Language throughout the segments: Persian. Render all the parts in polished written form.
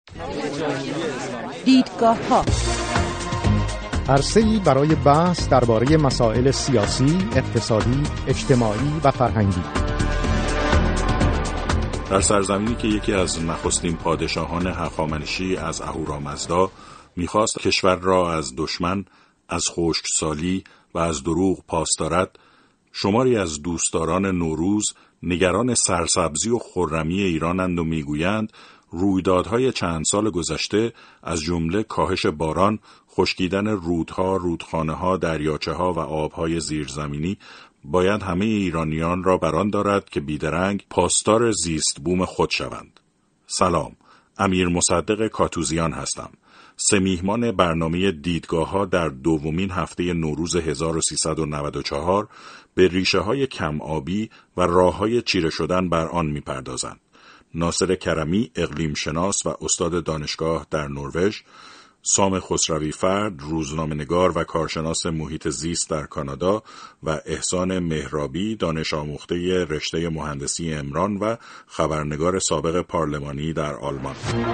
دیدگاه‌ها عرصه‌ای برای بحث درباره مسائل سیاسی، اقتصادی، اجتماعی و فرهنگی. در سرزمینی که یکی از نخستین پادشاهان هخامنشی از اهورامزدا می‌خواست کشور را از دشمن، از خشکسالی و از دروغ پاس دارد، شماری از دوستداران نوروز نگران سرسبزی و خرمی ایرانند و میگویند رویدادهای چند سال گذشته از جمله کاهش باران، خشکیدن رودها، رودخانه‌ها، دریاچه‌ها و آبهای زیرزمینی باید همه ایرانیان را بران دارد که بیدرنگ پاسدار زیست بوم خود شوند. سلام، امیر مصدق کاتوزیان هستم. میهمان برنامه دیدگاه‌ها در دومین هفته نوروز 1394 به ریشه‌های کم آبی و راه‌های چیره شدن بر آن می‌پردازند. ناصر کرمی، اقلیم شناس و استاد دانشگاه در نروژ، سام خسروی فرد، روزنامه‌نگار و کارشناس محیط زیست در کانادا و احسان مهرابی، دانش آموخته رشته مهندسی عمران و خبرنگار سابق پارلمانی در آلمان.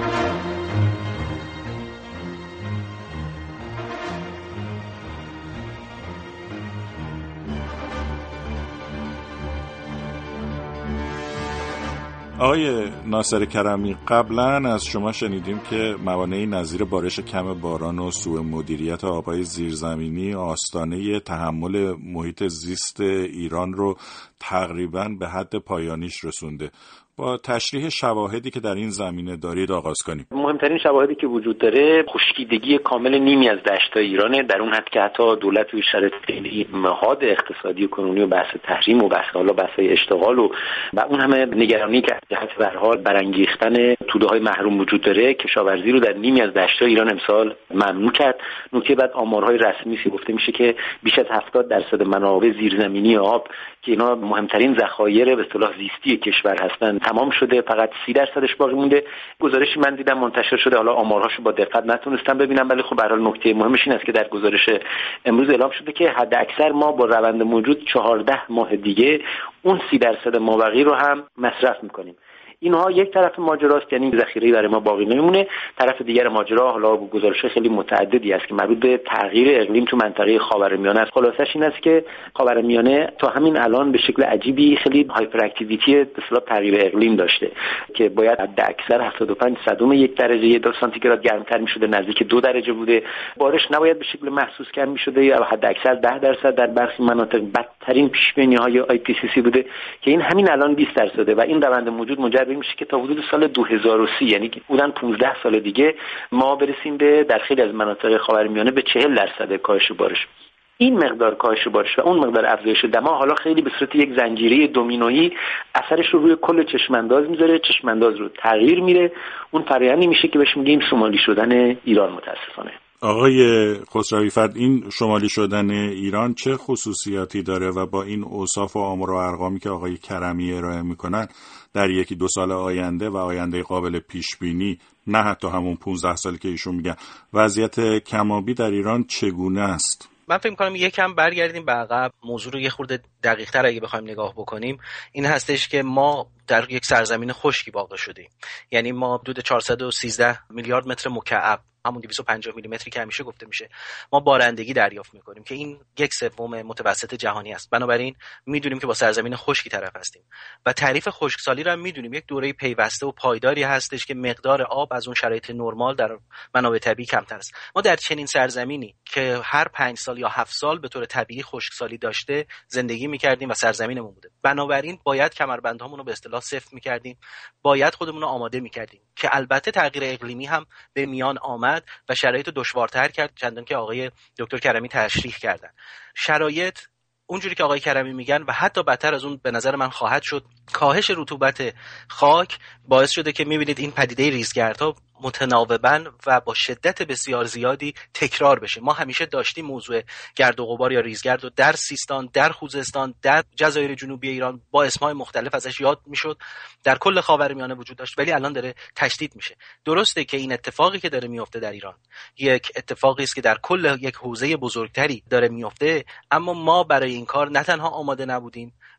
آقای ناصر کرمی، قبلا از شما شنیدیم که موانعی نظیر بارش کم باران و سوء مدیریت آبهای زیرزمینی آستانه تحمل محیط زیست ایران رو تقریباً به حد پایانیش رسونده. با تشریح شواهدی که در این زمینه دارید آغاز کنیم. مهمترین شواهدی که وجود داره خشکیدگی کامل نیمی از دشت‌های ایرانه، در اون حد که حتی دولت توی شرایط خیلی حاد اقتصادی و کنونی و بحث تحریم و بحث اشتغال و اون همه نگرانی که از جهت به هر حال برانگیختن توده‌های محروم وجود داره، کشاورزی رو در نیمی از دشت‌های ایران امسال ممنوع کرد. نکته بعد آمارهای رسمی گفته میشه که بیش از 70% منابع زیرزمینی آب که اینا مهمترین ذخایر به اصطلاح زیستی کشور هستند تمام شده، فقط 30% باقی مونده. گزارشی من دیدم منتشر شده، حالا آمارهاشو با دقت نتونستم ببینم، ولی خب به هر حال نکته مهمش این است که در گزارش امروز اعلام شده که حد اکثر ما با روند موجود 14 ماه دیگه اون 30% مابقی رو هم مصرف میکنیم. اینها یک طرف ماجراست، یعنی ذخیره‌ای برای ما باقی نمیمونه. طرف دیگر ماجرا حالا گزارش خیلی متعددی است که مربوط به تغییر اقلیم تو منطقه خاورمیانه است. خلاصش این است که خاورمیانه تا همین الان به شکل عجیبی خیلی هایپر اکتیویتی به اصطلاح تغییر اقلیم داشته که باید حد اکثر 75 صدم یک درجه 2 سانتیگراد گرمتر میشده، نزدیک 2 درجه بوده. بارش نباید به شکل محسوس کم میشده یا حد اکثر 10% در برخی مناطق. بدترین پیش‌بینی‌های IPCC بوده که این همین الان 20% و این روند موجود منجر میشه که تا حدود سال 2030، یعنی بودن 15 سال دیگه، ما برسیم به در خیلی از مناطق خاورمیانه به 40% کاهش بارش. این مقدار کاهش بارش و اون مقدار افزایش دما حالا خیلی به صورت یک زنجیره دومینویی اثرش رو روی کل چشمانداز میذاره، چشمانداز رو تغییر میره. اون فرآیندی میشه که بهش میگیم شمالی شدن ایران. متاسفانه آقای خسروی فرد، این شمالی شدن ایران چه خصوصیاتی داره و با این اوصاف و آمار و ارقامی که آقای کرمی ارائه میکنن در 1-2 سال آینده و آینده قابل پیش بینی، نه حتی همون 15 سالی که ایشون میگن، وضعیت کم‌آبی در ایران چگونه است؟ من فکر می‌کنم یکم برگردیم به عقب، موضوع رو یه خورده دقیق‌تر اگه بخوایم نگاه بکنیم، این هستش که ما در یک سرزمین خشکی واقع شدیم. یعنی ما حدود 413 میلیارد متر مکعب، همون 250 میلیمتری که همیشه گفته میشه، ما بارندگی دریافت میکنیم که این 1/3 متوسط جهانی است. بنابراین میدونیم که با سرزمین خشکی طرف هستیم و تعریف خشکسالی رو هم میدونیم یک دوره پیوسته و پایداری هستش که مقدار آب از اون شرایط نرمال در منابع طبیعی کمتر است. ما در چنین سرزمینی که هر 5 سال یا 7 سال به طور طبیعی خشکسالی داشته زندگی میکردیم و سرزمینمون بوده. بنابراین باید کمربندهامون رو به اصطلاح سفت میکردیم، باید خودمون رو آماده میکردیم که البته تغییر اقلیمی هم به میان آمد و شرایط دشوارتر کرد، چندان که آقای دکتر کرمی تشریح کردن. شرایط اونجوری که آقای کرمی میگن و حتی بدتر از اون به نظر من خواهد شد. کاهش رطوبت خاک باعث شده که میبینید این پدیده ریزگردها متناوباً و با شدت بسیار زیادی تکرار بشه. ما همیشه داشتیم موضوع گرد و غبار یا ریزگرد رو در سیستان، در خوزستان، در جزایر جنوبی ایران با اسمای مختلف ازش یاد میشد، در کل خاورمیانه وجود داشت، ولی الان داره تشدید میشه. درسته که این اتفاقی که داره میفته در ایران یک اتفاقی است که در کل یک حوزه بزرگتری داره میفته، اما ما برای این کار نه تنها آماده نبودیم،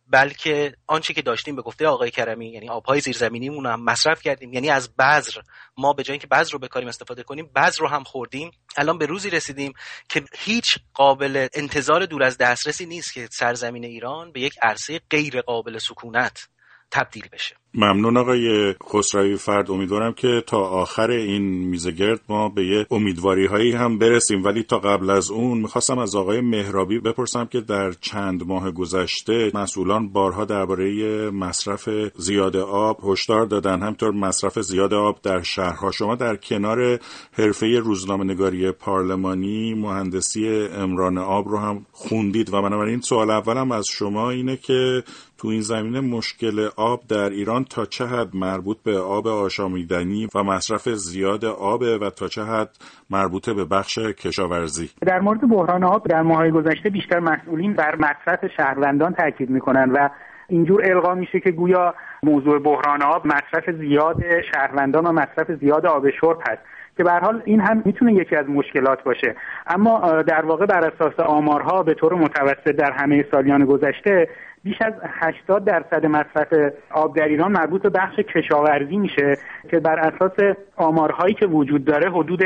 بلکه آنچه که داشتیم به گفته آقای کرمی، یعنی آبهای زیرزمینیمون هم مصرف کردیم. یعنی از بذر ما به جای اینکه بذر رو بکاریم استفاده کنیم، بذر رو هم خوردیم. الان به روزی رسیدیم که هیچ قابل انتظار دور از دسترسی نیست که سرزمین ایران به یک عرصه غیر قابل سکونت تبدیل بشه. ممنون آقای خسروی فرد. امیدوارم که تا آخر این میزگرد ما به یه امیدواری هایی هم برسیم، ولی تا قبل از اون میخواستم از آقای مهرابی بپرسم که در چند ماه گذشته مسئولان بارها درباره مصرف زیاد آب هشدار دادن، همینطور مصرف زیاد آب در شهرها. شما در کنار حرفه روزنامه‌نگاری پارلمانی مهندسی عمران آب رو هم خوندید و بنابراین سوال اولم از شما اینه که تو این زمینه مشکل آب در ایران تا چه حد مربوط به آب آشامیدنی و مصرف زیاد آب و تا چه حد مربوط به بخش کشاورزی؟ در مورد بحران آب در ماه‌های گذشته بیشتر مسئولین بر مصرف شهروندان تاکید می‌کنند و اینجور القا میشه که گویا موضوع بحران آب مصرف زیاد شهروندان و مصرف زیاد آب شرب هست، که به هر حال این هم میتونه یکی از مشکلات باشه. اما در واقع بر اساس آمارها به طور متوسط در همه سالیان گذشته بیش از 80% مصرف آب در ایران مربوط به بخش کشاورزی میشه که بر اساس آمارهایی که وجود داره حدود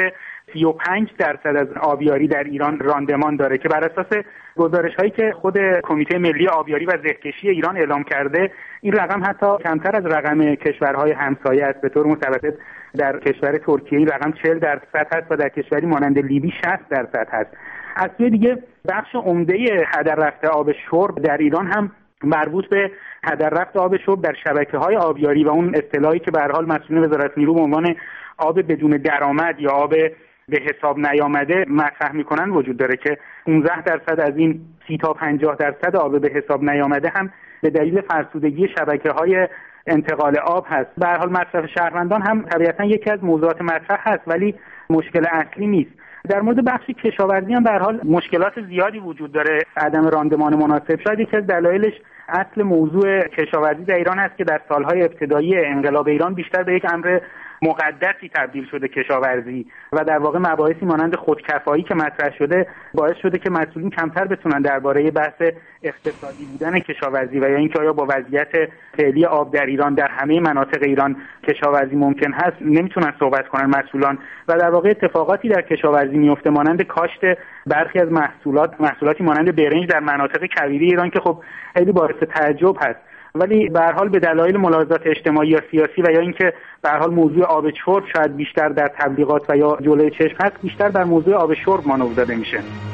35% از آبیاری در ایران راندمان داره، که بر اساس گزارش‌هایی که خود کمیته ملی آبیاری و زهکشی ایران اعلام کرده این رقم حتی کمتر از رقم کشورهای همسایه است. به طور متوسط در کشور ترکیه این رقم 40% هست و در کشوری مانند لیبی 60% هست. از سوی دیگه بخش عمده هدر رفته آب شرب در ایران هم مربوط به هدر رفت آب شرب در شبکه‌های آبیاری و اون اصطلاحی که به هر حال مسئولین وزارت نیرو به عنوان آب بدون درآمد یا آب به حساب نیامده مطرح میکنن وجود داره، که 15% از این 30 تا 50% آب به حساب نیامده هم به دلیل فرسودگی شبکه‌های انتقال آب هست. به هر حال مصرف شهروندان هم طبیعتاً یکی از موضوعات مطرح هست ولی مشکل اصلی نیست. در مورد بخش کشاورزی هم به هر حال مشکلات زیادی وجود داره. عدم راندمان مناسب شاید یکی از دلایلش اصل موضوع کشاورزی در ایران است که در سالهای ابتدایی انقلاب ایران بیشتر به یک امر مقدسی تبدیل شده کشاورزی و در واقع مباحثی مانند خودکفایی که مطرح شده باعث شده که مسئولین کمتر بتونن درباره بحث اقتصادی بودن کشاورزی و یا اینکه آیا با وضعیت فعلی آب در ایران در همه مناطق ایران کشاورزی ممکن هست نمیتونن صحبت کنن مسئولان، و در واقع اتفاقاتی در کشاورزی میفته مانند کاشت برخی از محصولاتی مانند برنج در مناطق کویری ایران که خب خیلی باعث تعجب هست، ولی به هر حال به دلایل ملاحظات اجتماعی یا سیاسی و یا اینکه به هر حال موضوع آب شرب شاید بیشتر در تبلیغات و یا جلوی چشم هست، بیشتر در موضوع آب شرب مانور داده میشه.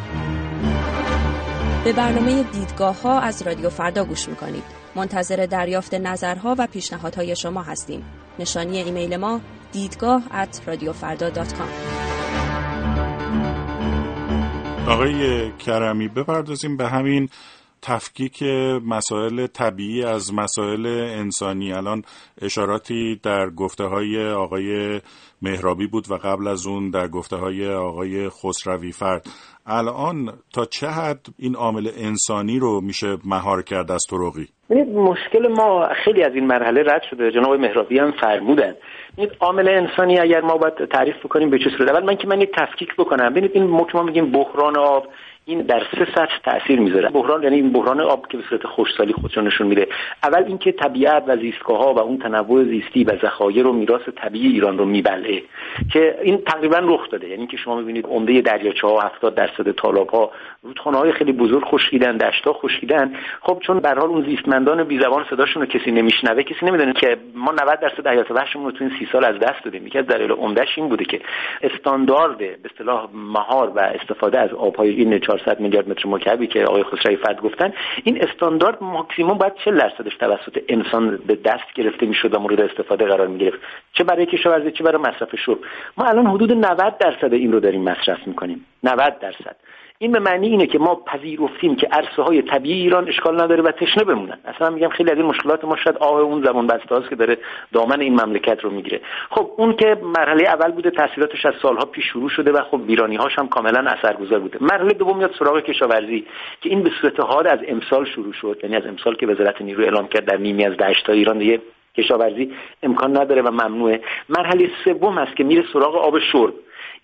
به برنامه دیدگاه‌ها از رادیو فردا گوش میکنید. منتظر دریافت نظرها و پیشنهادهای شما هستیم. نشانی ایمیل ما دیدگاه@radiofarda.com. آقای کرمی بپردازیم به همین تفکیک مسائل طبیعی از مسائل انسانی. الان اشاراتی در گفته‌های آقای مهرابی بود و قبل از اون در گفته‌های آقای خسروی فرد. الان تا چه حد این عامل انسانی رو میشه مهار کرد از طرقی؟ مشکل ما خیلی از این مرحله رد شده. جناب مهرابی هم فرمودن این عامل انسانی اگر ما باید تعریف بکنیم به چه صورت. اول من یک تفکیک بکنم. ببینید این ما میگیم بحران آب، این در 3 سطح تأثیر میذاره. بحران یعنی این بحران آب که به صورت خشکسالی خودش نشون میده. اول اینکه طبیعت و زیستگاه‌ها و اون تنوع زیستی و ذخایر و میراث طبیعی ایران رو میبلعه که این تقریبا رخ داده. یعنی که شما میبینید عمده دریاچه‌ها 70% تالاب‌ها رودخانه‌های خیلی بزرگ خشکیدن، دشت‌ها خشکیدن. خب چون به هر حال اون زیستمندان بی زبان صداشون رو کسی نمیشنوه، کسی نمیدونه که ما 90% حیات وحشمون رو تو این 30 سال از دست دادیم. یکی از دلایل عمده‌اش این بوده که استاندارد به اصطلاح مهار و استفاده از آب‌های این 400 میلیارد متر مکعبی که آقای خسروی فرد گفتن، این استاندارد ماکسیمم باید 40% توسط انسان به دست گرفته میشد و مورد استفاده قرار میگرفت، چه برای کشاورزی چه برای مصرف شرب. ما الان حدود 90% این رو داریم مصرف میکنیم. 90%. این به معنی اینه که ما پذیرفتیم که عرصه‌های طبیعی ایران اشکال نداره و تشنه بمونن. اصلا میگم خیلی از این مشکلات ما شاید آه اون زمان بسته‌است که داره دامن این مملکت رو میگیره. خب اون که مرحله اول بوده، تاثیراتش از سالها پیش شروع شده و خب ویرانی‌هاش هم کاملا اثرگذار بوده. مرحله دوم میاد سراغ کشاورزی که این به صورت حاد از امسال شروع شد، یعنی از امسال که وزارت نیرو اعلام کرد در نیمی از دشت‌های ایران دیگه کشاورزی امکان نداره و ممنوعه. مرحله سوم است که میره سراغ آب شرب.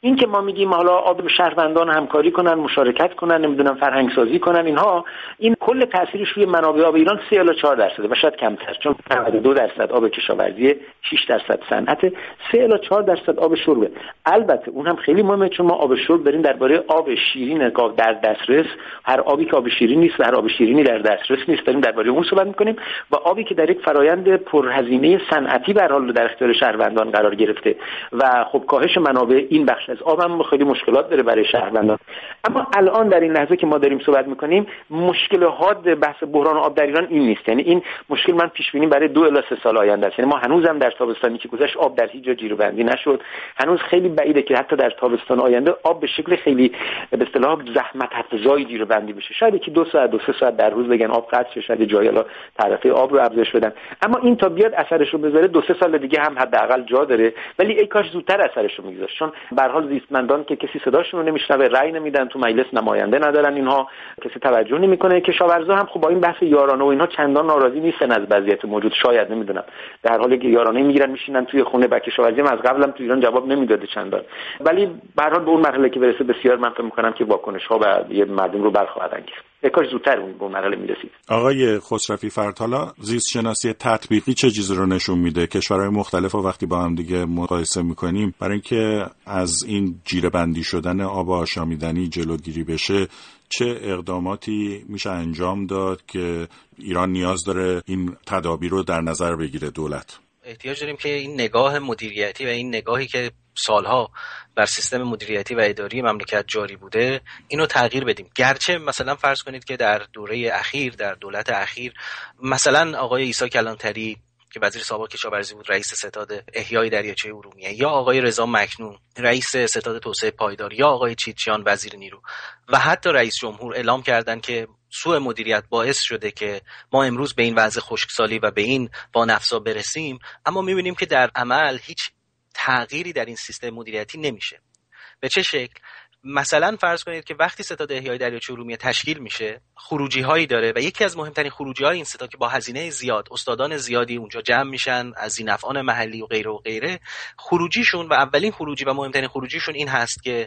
این که ما میگیم حالا آب شهروندان همکاری کنن، مشارکت کنن، نمیدونم فرهنگ سازی کنن، اینها این کل تاثیرش روی منابع آب ایران 3 الی 4% و شاید کمتر، چون 92% آب کشاورزی، 6% صنعت، 3 الی 4% آب شربه. البته اون هم خیلی مهمه، چون ما آب شرب داریم درباره آب شیرین در دسترس، هر آبی که آب شیرین نیست و هر آب شیرینی در دسترس نیست داریم درباره اون صحبت میکنیم، و آبی که در یک فرایند پرهزینه صنعتی به هر حال در اختیار شهروندان قرار گرفته و خب کاهش منابع این بخش از آب هم خیلی مشکلات داره برای شهروندان. اما الان در این لحظه که ما داریم صحبت میکنیم، مشکل حاد بحث بحران آب در ایران این نیست. یعنی این مشکل من پیش بینی برای 2 الی 3 سال آینده است. یعنی ما هنوزم در تابستانی که گذشت آب در هیچ جا جیروبندی نشد. هنوز خیلی بعیده که حتی در تابستان آینده آب به شکل خیلی به اصطلاح زحمت افزایی جیروبندی بشه. شاید یکی 2 ساعت 2-3 ساعت در روز بگن آب قطع شه، شاید جایی الا تعرفه آب رو افزایش بدن. اما این تا بیاد اثرش رو بذاره 2-3 سال دیگه هم حداقل جا داره، ولی ای کاش زودتر اثرش رو میگذاشت، چون به هر حال زیستمندان که کسی صداشون رو نمیشنوه، رأی نمیدن، تو مجلس نماینده ندارن، اینها کسی توجه نمیکنه. کشاورزا هم خب با این بحث یارانه و اینها چندان ناراضی نیستن از وضعیت موجود، شاید نمیدونم، در حالی که یارانه میگیرن میشینن توی خونه. با کشاورزی هم از قبلم تو ایران جواب نمیداده چندان، ولی به هر حال به اون مرحله که برسه بسیار من فکر میکنم که واکنش ها و مردم رو برخواهد انگیخت. کاش زودتر اون به مرحله میرسید. آقای خسروی فرد، حالا زیست شناسی تطبیقی چه چیزی رو نشون میده؟ کشورهای مختلف رو وقتی با هم دیگه مقایسه میکنیم، برای اینکه از این جیره‌بندی شدن آب آشامیدنی جلوگیری بشه، چه اقداماتی میشه انجام داد که ایران نیاز داره این تدابیر رو در نظر بگیره دولت؟ احتیاج داریم که این نگاه مدیریتی و این نگاهی که سالها بر سیستم مدیریتی و اداری مملکت جاری بوده اینو تغییر بدیم. گرچه مثلا فرض کنید که در دوره اخیر، در دولت اخیر، مثلا آقای عیسی کلانتری که وزیر سابق کشاورزی بود رئیس ستاد احیای دریاچه ارومیه، یا آقای رضا مکنون رئیس ستاد توسعه پایدار، یا آقای چیتچیان وزیر نیرو و حتی رئیس جمهور اعلام کردن که سوء مدیریت باعث شده که ما امروز به این وضع خشکسالی و به این وانفسا برسیم. اما می‌بینیم که در عمل هیچ تغییری در این سیستم مدیریتی نمیشه. به چه شکل؟ مثلا فرض کنید که وقتی ستاد احیای دریاچه ارومیه تشکیل میشه، خروجی هایی داره و یکی از مهمترین خروجی های این ستاد که با هزینه زیاد استادان زیادی اونجا جمع میشن از ذی‌نفعان محلی و غیره، خروجیشون و اولین خروجی و مهمترین خروجیشون این هست که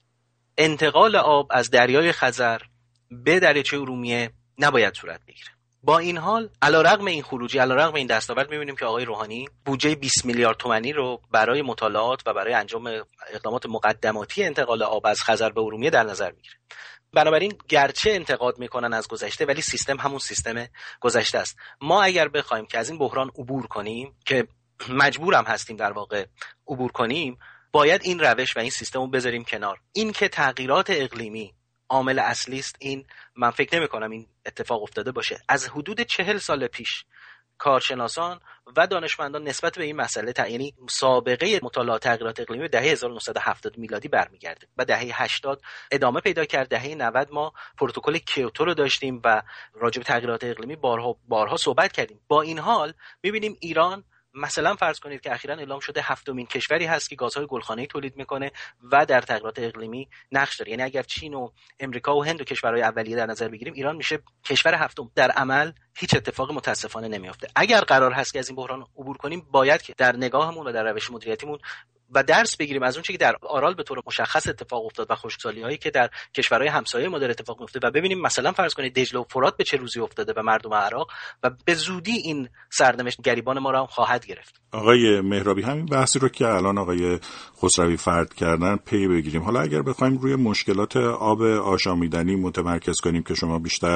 انتقال آب از دریای خزر به دریاچه ارومیه نباید صورت بگیره. با این حال علیرغم این خروجی، علیرغم این دستاورد، می‌بینیم که آقای روحانی بودجه 20 میلیارد تومانی رو برای مطالعات و برای انجام اقدامات مقدماتی انتقال آب از خزر به ارومیه در نظر میگیره. بنابراین گرچه انتقاد میکنن از گذشته، ولی سیستم همون سیستم گذشته است. ما اگر بخوایم که از این بحران عبور کنیم، که مجبورم هستیم در واقع عبور کنیم، باید این روش و این سیستم رو بذاریم کنار. این که تغییرات اقلیمی عامل اصلی است، این من فکر نمی کنم این اتفاق افتاده باشه. از حدود 40 سال پیش کارشناسان و دانشمندان نسبت به این مسئله یعنی سابقه مطالعات تغییرات اقلیمی دهه 1970 میلادی برمیگرده و دهه 80 ادامه پیدا کرد. دهه 90 ما پروتکل کیوتو رو داشتیم و راجع به تغییرات اقلیمی بارها صحبت کردیم. با این حال می‌بینیم ایران مثلا فرض کنید که اخیراً اعلام شده 7مین کشوری هست که گازهای گلخانه‌ای تولید میکنه و در تغییرات اقلیمی نقش داره. یعنی اگر چین و امریکا و هند و کشورهای اولیه در نظر بگیریم، ایران میشه کشور 7م. در عمل هیچ اتفاقی متاسفانه نمیافته. اگر قرار هست که از این بحران عبور کنیم، باید که در نگاهمون و در روش مدیریتیمون و درس بگیریم از اون چیزی که در آرال به طور مشخص اتفاق افتاد و خشکسالی‌هایی که در کشورهای همسایه ما داره اتفاق میفته و ببینیم مثلا فرض کنید دجله و فرات به چه روزی افتاده به مردم عراق و به زودی این سرنوشت گریبان ما را هم خواهد گرفت. آقای مهرابی، همین بحثی رو که الان آقای خسروی فرد کردن پی بگیریم. حالا اگر بخوایم روی مشکلات آب آشامیدنی متمرکز کنیم که شما بیشتر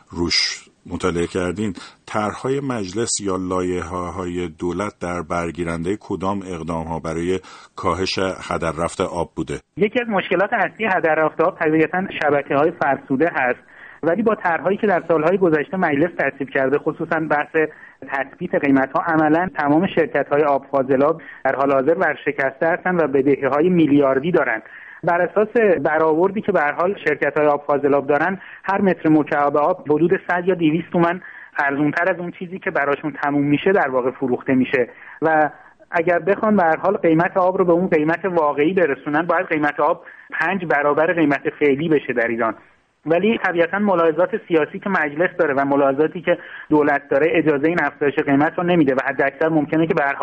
روش مطالعه کردین، طرح‌های مجلس یا لایحه‌های دولت در برگیرنده کدام اقدام‌ها برای کاهش هدر رفت آب بوده؟ یکی از مشکلات اصلی هدر رفت آب طبیعتاً شبکه‌های فرسوده هست، ولی با طرح‌هایی که در سال‌های گذشته مجلس تصویب کرده، خصوصاً بحث تثبیت قیمت‌ها، عملاً تمام شرکت‌های آب فاضلاب در حال حاضر ورشکسته هستند و بدهی‌های میلیاردی دارند. بر اساس برآوردی که به هر حال شرکت‌های آب فاضلاب دارن، هر متر مکعب آب حدود 100 یا 200 تومان ارزان‌تر از اون چیزی که براشون تموم میشه در واقع فروخته میشه و اگر بخوان به هر حال قیمت آب رو به اون قیمت واقعی برسونن، باید قیمت آب 5 برابر قیمت فعلی بشه در ایران. ولی طبیعتاً ملاحظات سیاسی که مجلس داره و ملاحظاتی که دولت داره اجازه این افزایش قیمت رو نمیده و حداکثر ممکنه که به هر حال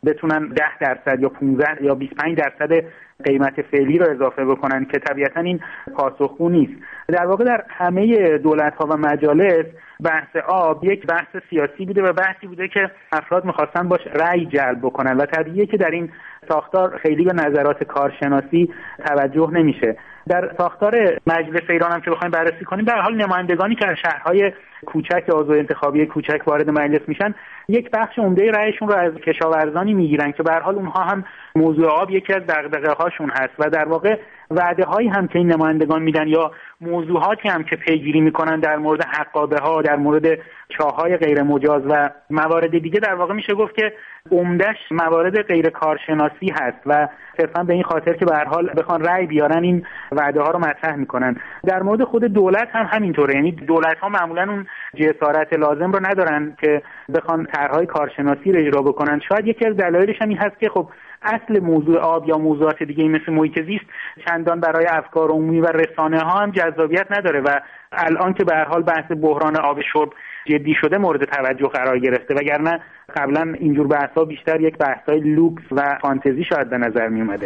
بتونن 10% یا 15 یا 25% قیمت فعلی رو اضافه بکنن که طبیعتا این پاسخگو نیست. در واقع در همه دولت‌ها و مجالس بحث آب یک بحث سیاسی بوده و بحثی بوده که افراد می‌خواستن باش رأی جلب بکنن و طبیعیه که در این ساختار خیلی به نظرات کارشناسی توجه نمیشه. در ساختار مجلس ایران هم که بخوایم بررسی کنیم، به هر حال نمایندگانی که از شهرهای کوچک یا عضو انتخابی کوچک وارد مجلس میشن یک بخش عمده رأیشون رو از کشاورزانی میگیرن که به هر حال اونها هم موضوع آب یکی از دغدغه‌هاشون هست و در واقع وعده‌هایی هم که این نمایندگان میدن یا موضوعاتی هم که پیگیری میکنن در مورد حقابه‌ها، در مورد چاه‌های غیر مجاز و موارد دیگه، در واقع میشه گفت که عمده‌اش موارد غیر کارشناسی هست و صرفا به این خاطر که به هر حال بخوان رأی بیارن این وعده‌ها رو مطرح میکنن. در مورد خود دولت هم همینطوره، یعنی دولت‌ها معمولاً اون جسارت لازم رو ندارن که بخوان طرح‌های کارشناسی رو اجرا بکنن. شاید یکی از دلایلش هم این هست که خب اصل موضوع آب یا موضوعات دیگه مثل محیط زیست چندان برای افکار عمومی و رسانه‌ها هم جذابیت نداره و الان که به هر حال بحث بحران آب شرب جدی شده مورد توجه قرار گرفته، وگرنه قبلا اینجور بحث‌ها بیشتر یک بحث‌های لوکس و فانتزی شاید به نظر می اومده.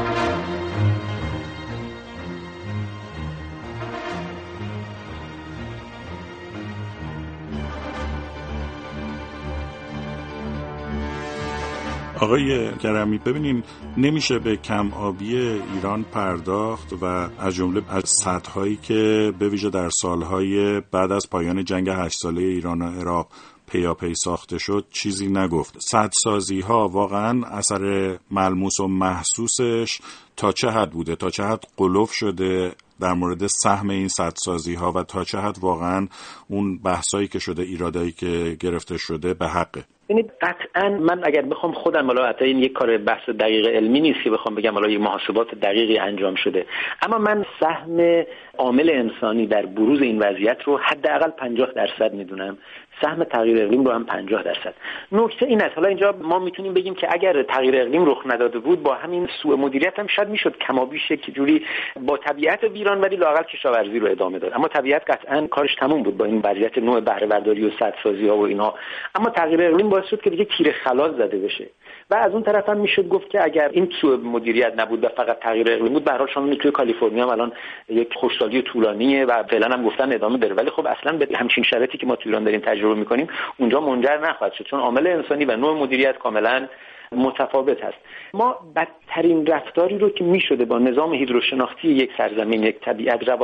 آقای کرمی، ببینین نمیشه به کم آبی ایران پرداخت و از جمله از سدهایی که به ویژه در سالهای بعد از پایان جنگ 8 ساله ایران و عراق پیاپی ساخته شد چیزی نگفت. سدسازی ها واقعا اثر ملموس و محسوسش تا چه حد بوده، تا چه حد قلوف شده در مورد سهم این سدسازی ها و تا چه حد واقعا اون بحثایی که شده، ایرادایی که گرفته شده به حقه؟ یعنی قطعا من اگر بخوام خودم، حالا حتی این یک کار بحث دقیق علمی نیست که بخوام بگم حالا یک محاسبات دقیقی انجام شده، اما من سهم عامل انسانی در بروز این وضعیت رو حداقل 50% میدونم، سهم تغییر اقلیم رو هم 50%. نکته این است، حالا اینجا ما میتونیم بگیم که اگر تغییر اقلیم رخ نداده بود با همین سوء مدیریت هم شاید میشد کمابیش یک جوری با طبیعت ویران ولی لااقل کشاورزی رو ادامه داد، اما طبیعت قطعا کارش تموم بود با این وضعیت نوع بهره برداری و سدسازی ها و اینها. اما تغییر اقلیم باعث شد که دیگه تیر خلاص زده بشه و از اون طرف هم میشد گفت که اگر این سوء مدیریت نبود و فقط تغییر اقلیم بود، به هر حال شما توی کالیفرنیا هم الان یک خشکسالی طولانیه و فعلا هم گفتن ادامه داره، ولی خب اصلا به همچین شرایطی که ما تو ایران داریم تجربه میکنیم اونجا منجر نخواهد شد، چون عامل انسانی و نوع مدیریت کاملا متفاوت هست. ما بدترین رفتاری رو که میشده با نظام هیدروشناختی یک سرزمین، یک طبیعت روا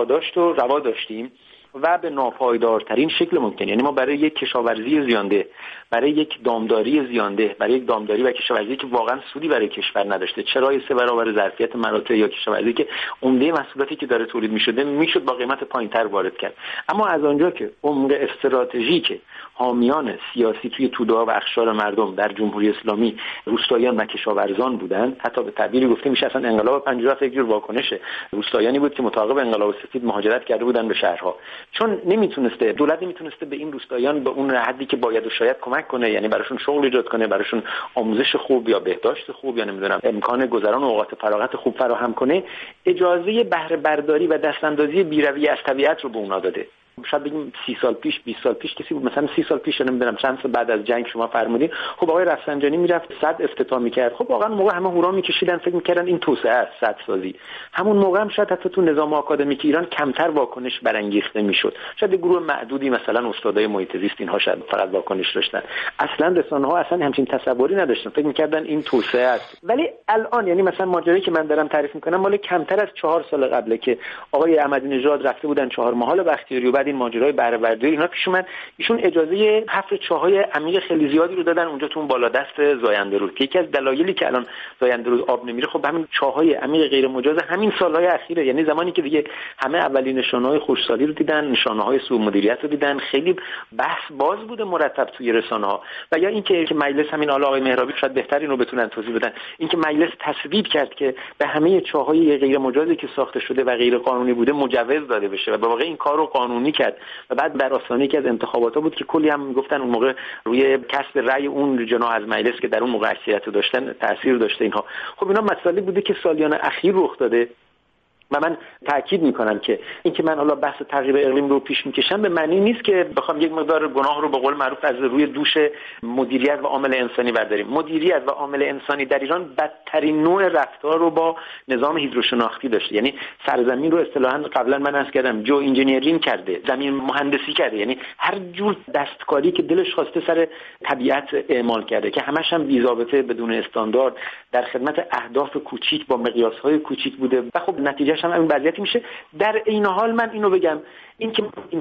داشتیم و به ناپایدارترین شکل ممکن. یعنی ما برای یک کشاورزی زیانده، برای یک دامداری زیانده، برای یک دامداری و کشاورزی که واقعا سودی برای کشور نداشته، چرای 3 برابر ظرفیت مناطق یا کشاورزی که عمده محصولاتی که داره تولید میشده میشد با قیمت پایینتر وارد کرد. اما از آنجا که عمق استراتژیک حامیان سیاسی توی توده و اقشار مردم در جمهوری اسلامی روستاییان و کشاورزان بودند، حتی به تعبیری گفته میشه اصلا انقلاب 57 یک جور واکنش روستاییانی بود که متعاقب انقلاب سفید مهاجرت کرده بودن به شهرها، چون نمیتونسته دولت نمیتونسته به این روستاییان به اون حدی که باید و شاید کمک کنه، یعنی براشون شغل ایجاد کنه، براشون آموزش خوب یا بهداشت خوب یا نمیدونم امکان گذران اوقات فراغت خوب فراهم کنه، اجازه بهره برداری و دستاندازی بی‌رویه از طبیعت رو به اونا داده. شاید بگیم 30 سال پیش 20 سال پیش کسی بود، مثلا 30 سال پیش نمیدونم چند سال بعد از جنگ شما فرمودین، خب آقای رفسنجانی میرفت صد افتتاح میکرد، خب واقعا موقع همه هورا میکشیدن، فکر میکردن این توسعه است، صدسازی. همون موقع هم شاید حتی تو نظام آکادمیک ایران کمتر واکنش برانگیخته میشد، شاید گروه معدودی مثلا استادای محیط زیست اینها شاید فقط واکنش داشتن، اصلا رسانه‌ها اصلا همچین تصوری نداشتن، فکر میکردن این توسعه است. ولی الان یعنی مثلا ماجرایی که من دارم تعریف میکنم مال کمتر از 4 سال قبله که آقای احمدی نژاد رفته بودن 4 محال بختیاری و بعد این ماجرای بهره برداری اینا پیش اومد، ایشون اجازه حفر چاهای عمیق خیلی زیادی رو دادن اونجا تو اون بالادست زاینده رود که یکی از دلایلی که الان زاینده رود آب نمیره خب همین چاهای عمیق غیر مجاز همین سالهای اخیره، یعنی زمانی که دیگه همه اولین نشانه‌های خشکسالی رو دیدن، نشانه‌های سوء مدیریت رو دیدن، خیلی بحث باز بوده مرتب توی رسانه‌ها. و یا اینکه مجلس همین آقای مهرابی شاید بهتر اینو بتونن توضیح بدن، اینکه مجلس تصویب کرد که به همه چاهای غیر مجازی که ساخته شده و غیر قانونی بوده مجوز داده بشه و به واقع این کار رو قانونی کرد و بعد در آستانه که از انتخابات بود که کلی هم میگفتن اون موقع روی کسب رأی اون جناح از مجلس که در اون موقع اکثریت داشتن تاثیر داشته اینها. خب اینا مسائلی بوده که سالیان اخیر رخ داده و من تاکید میکنم که اینکه من حالا بحث تغییر اقلیم رو پیش میکشم به معنی نیست که بخوام یک مقدار گناه رو به قول معروف از روی دوش مدیریت و عامل انسانی برداریم. مدیریت و عامل انسانی در ایران بدترین نوع رفتار رو با نظام هیدروشناختی داشته. یعنی سرزمین رو اصطلاحاً قبلا من عرض کردم جو انجینیرینگ کرده، زمین مهندسی کرده، یعنی هر جور دستکاری که دلش خواسته سر طبیعت اعمال کرده که همش هم بی‌ضابطه، بدون استاندارد، در خدمت اهداف کوچیک با مقیاس‌های کوچیک بوده و خب نتیجه‌اش هم این وضعیتی میشه. در این حال من اینو بگم، این که این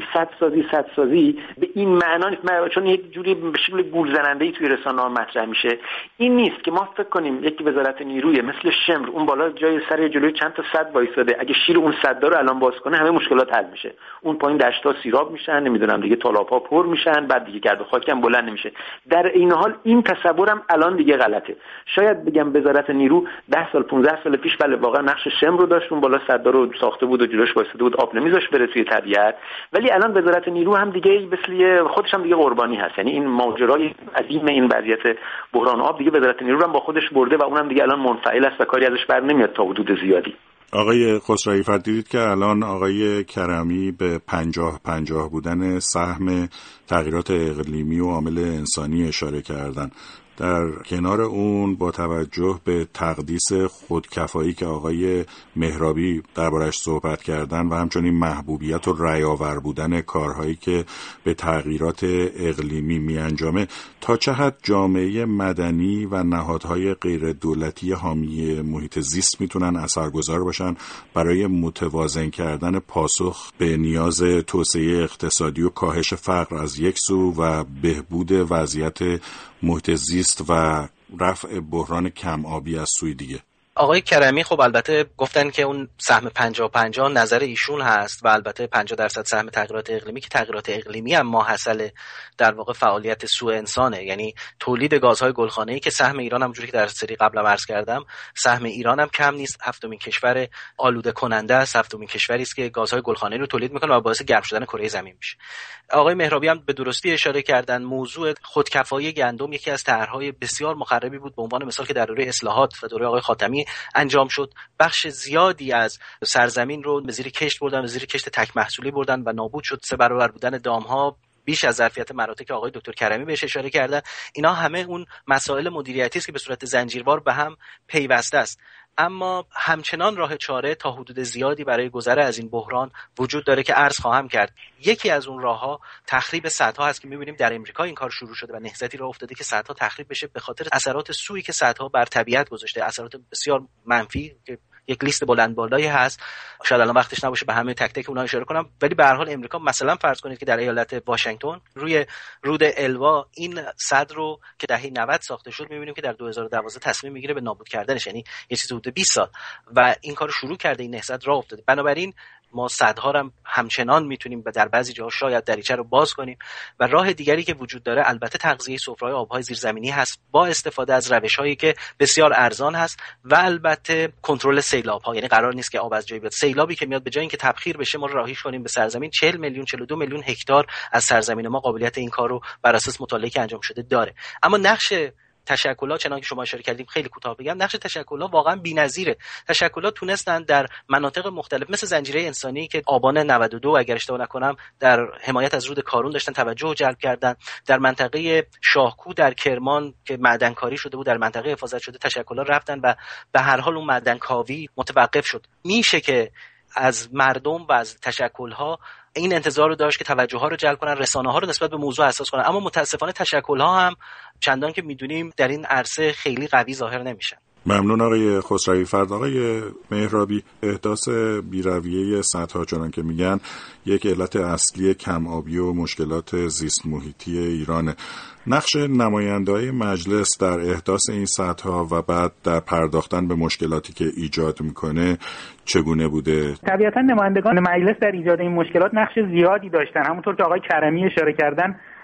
سدسازی به این معنا نیست، چون یک جوری به شکل گول زننده‌ای توی رسانه‌ها مطرح میشه، این نیست که ما فکر کنیم یک وزارت نیروی مثل شمر اون بالا جای سر جلوی چند تا سد وایساده، اگه شیر اون سد رو الان باز کنه همه مشکلات حل میشه. اون پایین دشت‌ها سیراب میشن، نمیدونم دیگه تالاب‌ها پر میشن، بعد دیگه گرد و خاک هم بلند نمیشه. در این حال این تصورم الان دیگه غلطه. شاید بگم وزارت نیرو 10 سال 15 سال پیش بله واقعا نقش شمر رو داشت، اون بالا سد رو ساخته بود و جلوش وایساده بود، آب نمیذاشت بره توی طبیعت، ولی الان وزارت نیرو هم دیگه مثل خودش هم دیگه قربانی هست. یعنی این ماجرای عظیم این وضعیت بحران آب دیگه وزارت نیرو هم با خودش برده و اونم دیگه الان منفعل است و کاری ازش بر نمیاد تا حدود زیادی. آقای خسروی فرد، دیدید که الان آقای کرمی به 50-50 بودن سهم تغییرات اقلیمی و عامل انسانی اشاره کردن. در کنار اون با توجه به تقدیس خودکفایی که آقای مهرابی دربارش صحبت کردن و همچنین محبوبیت و رأی‌آور بودن کارهایی که به تغییرات اقلیمی می‌انجامه، تا چه حد جامعه مدنی و نهادهای غیر دولتی حامی محیط زیست میتونن اثرگذار باشن برای متوازن کردن پاسخ به نیاز توسعه اقتصادی و کاهش فقر از یک سو و بهبود وضعیت محیط زیست و رفع بحران کم آبی از سوی دیگه؟ آقای کرمی خب البته گفتن که اون سهم 50-50 نظر ایشون هست و البته 50% سهم تغییرات اقلیمی که تغییرات اقلیمی هم ماحصل در واقع فعالیت سوء انسانه، یعنی تولید گازهای گلخانه‌ای که سهم ایران هم جوری که در سری قبلا عرض کردم سهم ایران هم کم نیست، هفتمین کشور آلوده کننده است، هفتمین کشوری است که گازهای گلخانه‌ای رو تولید میکنه و باعث گرم شدن کره زمین میشه. آقای مهرابی هم به درستی اشاره کردن موضوع خودکفایی گندم یکی از طرح‌های بسیار مخربی بود، به عنوان مثال که در دوره اصلاحات و دوره آقای خاتمی انجام شد. بخش زیادی از سرزمین رو به زیر کشت بردن، به زیر کشت تک محصولی بردن و نابود شد. 3 برابر بودن دام‌ها، بیش از ظرفیت مناطق که آقای دکتر کرمی بهش اشاره کردن، اینا همه اون مسائل مدیریتی است که به صورت زنجیروار به هم پیوسته است. اما همچنان راه چاره تا حدود زیادی برای گذر از این بحران وجود داره که عرض خواهم کرد. یکی از اون راه‌ها تخریب سدها هست که می‌بینیم در امریکا این کار شروع شده و نهضتی راه افتاده که سدها تخریب بشه به خاطر اثرات سوئی که سدها بر طبیعت گذاشته، اثرات بسیار منفی که یک لیست بلند بالایی هست. شاید الان وقتش نباشه به همه تک تک اونها اشاره کنم، ولی به هر حال امریکا مثلا فرض کنید که در ایالت واشنگتن روی رود الوا این سد رو که دهه 90 ساخته شد می‌بینیم که در 2012 تصمیم میگیره به نابود کردنش، یعنی یه چیزی حدود 20 سال و این کارو شروع کرده، این نهضت راه افتاده. بنابراین ما سدها رو همچنان میتونیم در بعضی جاها شاید دریچه رو باز کنیم و راه دیگری که وجود داره البته تغذیه سفره‌های آب‌های زیرزمینی هست با استفاده از روش‌هایی که بسیار ارزان هست و البته کنترل سیلاب‌ها. یعنی قرار نیست که آب از جایی بیاد، سیلابی که میاد به جای اینکه تبخیر بشه ما رو راهیش کنیم به سرزمین. 40 میلیون 42 میلیون هکتار از سرزمین ما قابلیت این کار رو بر اساس مطالعه که انجام شده داره. اما نقش تشکل‌ها چنانکه که شما اشاره کردیم خیلی کوتاه بگم، نقش تشکل‌ها واقعا بی‌نظیره. تشکل‌ها تونستن در مناطق مختلف مثل زنجیره انسانی که آبان 92 اگر اشتباه نکنم در حمایت از رود کارون داشتن توجه جلب کردن، در منطقه شاهکو در کرمان که معدنکاری شده بود در منطقه حفاظت شده تشکل‌ها رفتن و به هر حال اون معدنکاوی متوقف شد. میشه که از مردم و از تشکل‌ها این انتظار رو داشت که توجه رو جلب کنن، رسانه ها رو نسبت به موضوع حساس کنن، اما متاسفانه تشکل ها هم چندان که میدونیم در این عرصه خیلی قوی ظاهر نمیشن. ممنون آقای خسروی فرد. آقای مهرابی، احداث بی‌رویه سدها چنان که میگن یک علت اصلی کم آبی و مشکلات زیست محیطی ایرانه. نقش نماینده‌های مجلس در احداث این سدها و بعد در پرداختن به مشکلاتی که ایجاد میکنه چگونه بوده؟ طبیعتا نمایندگان مجلس در ایجاد این مشکلات نقش زیادی داشتن. همونطور که آقای کرمی اشاره کردن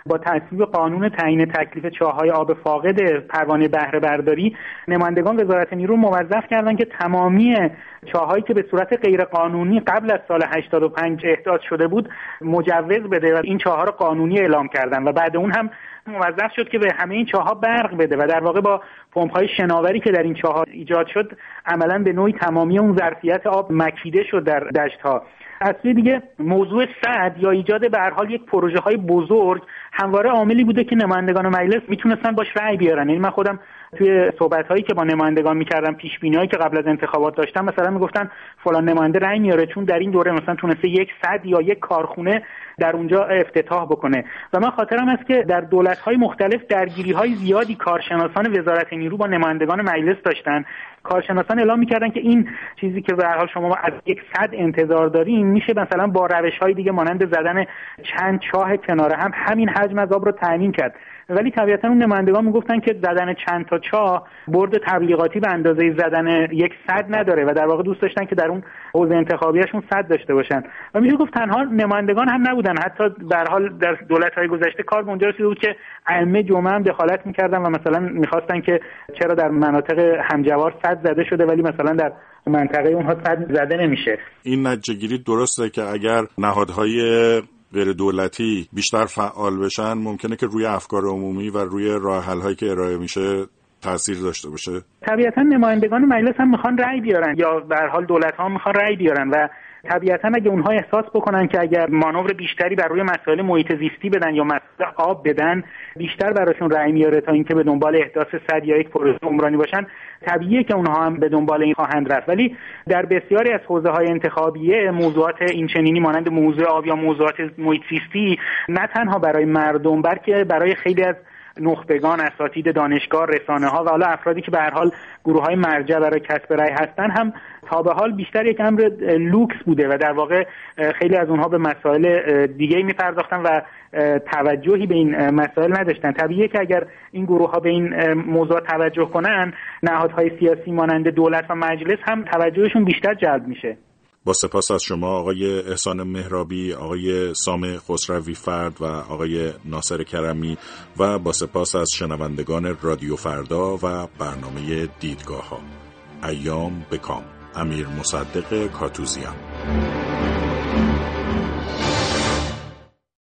با تصویب قانون تعیین تکلیف چاه‌های آب فاقد پروانه بهره برداری، نمایندگان وزارت نیرو موظف کردن که تمامی چاه‌هایی که به صورت غیرقانونی قبل از سال 85 احداث شده بود مجوز بده و این چاه‌ها رو قانونی اعلام کردن و بعد اون هم موظف شد که به همه این چاه‌ها برق بده و در واقع با پمپ‌های شناوری که در این چاه‌ها ایجاد شد عملاً به نوعی تمامی اون ظرفیت آب مکیده شد در دشت‌ها. از سوی دیگه موضوع سد یا ایجاد به هر حال یک پروژه‌های بزرگ همواره عاملی بوده که نمایندگان مجلس میتونستن باش رأی بیارن. یعنی من خودم توی صحبت‌هایی که با نمایندگان می‌کردم، پیش‌بینی‌هایی که قبل از انتخابات داشتم، مثلا میگفتن فلان نماینده رأی میاره چون در این دوره مثلا تونسته یک سد یا یک کارخونه در اونجا افتتاح بکنه. و من خاطرم است که در دولت‌های مختلف درگیری‌های زیادی کارشناسان وزارت نیرو با نمایندگان مجلس داشتن. کارشناسان اعلام می‌کردن که این چیزی که به هر حال شما از یک سد انتظار دارین میشه مثلا با روش‌های دیگه مانند زدن چند چاه کنار هم همین حجم از آب رو تامین کرد. ولی طبیعتا اون نمایندگان میگفتن که زدن چند تا چاه برد تبلیغاتی به اندازه زدن یک سد نداره و در واقع دوست داشتن که در اون حوزه انتخابیشون سد داشته باشن. و میشه گفت تنها نمایندگان هم نبودن، حتی به هر حال در دولت‌های گذشته کار به اونجا رسیده بود که ائمه جمعه هم دخالت می‌کردن و مثلا می‌خواستن که چرا در مناطق همجوار سد زده شده ولی مثلا در منطقه اونها سد زده نمیشه. این نتیجه‌گیری درسته که اگر نهادهای غیر دولتی بیشتر فعال بشن ممکنه که روی افکار عمومی و روی راه حل‌هایی که ارائه میشه تاثیر داشته باشه. طبیعتا نمایندگان مجلس هم میخوان رأی بیارن یا به هر حال دولت‌ها میخوان رأی بیارن و طبیعتا اگه اونها احساس بکنن که اگر مانور بیشتری بر روی مسائل محیط زیستی بدن یا مسائل آب بدن بیشتر براشون رأی میاره تا اینکه به دنبال احداث سد یا یک پروژه عمرانی باشن، طبیعیه که اونها هم به دنبال این خواهند رفت. ولی در بسیاری از حوزه‌های انتخابیه موضوعات این چنینی مانند موضوع آب یا موضوعات محیط زیستی نه تنها برای مردم بلکه برای خیلی از نخبگان، اساتید دانشگاه، رسانه‌ها و حالا افرادی که به هر حال گروه‌های مرجع برای کسب رأی هستن هم تا به حال بیشتر یک امر لوکس بوده و در واقع خیلی از اونها به مسائل دیگه می‌پرداختن و توجهی به این مسائل نداشتن. طبیعیه که اگر این گروه‌ها به این موضوع توجه کنن، نهادهای سیاسی مانند دولت و مجلس هم توجهشون بیشتر جلب میشه. با سپاس از شما آقای احسان مهرابی، آقای سام خسروی فرد و آقای ناصر کرمی و با سپاس از شنوندگان رادیو فردا و برنامه دیدگاه‌ها. ایام بکام. امیر مصدق کاتوزیان.